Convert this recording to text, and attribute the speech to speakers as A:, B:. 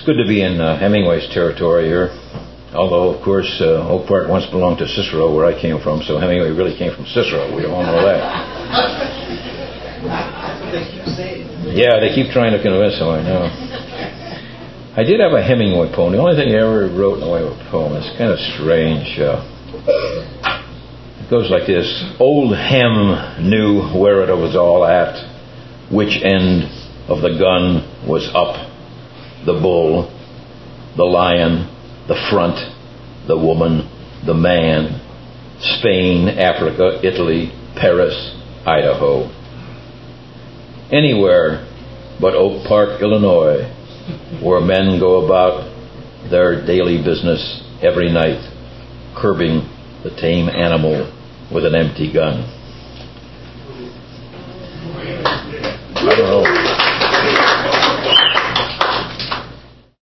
A: good to be in Hemingway's territory here. Although, of course, Oak Park once belonged to Cicero, where I came from, so Hemingway really came from Cicero. We all know that. Yeah, they keep trying to convince him, I know. I did have a Hemingway poem. The only thing I ever wrote in the way of a poem. It's kind of strange. It goes like this. Old Hem knew where it was all at, which end of the gun was up. The bull, the lion, the front, the woman, the man, Spain, Africa, Italy, Paris, Idaho. Anywhere but Oak Park, Illinois, where men go about their daily business every night, curbing the tame animal with an empty gun. I don't know.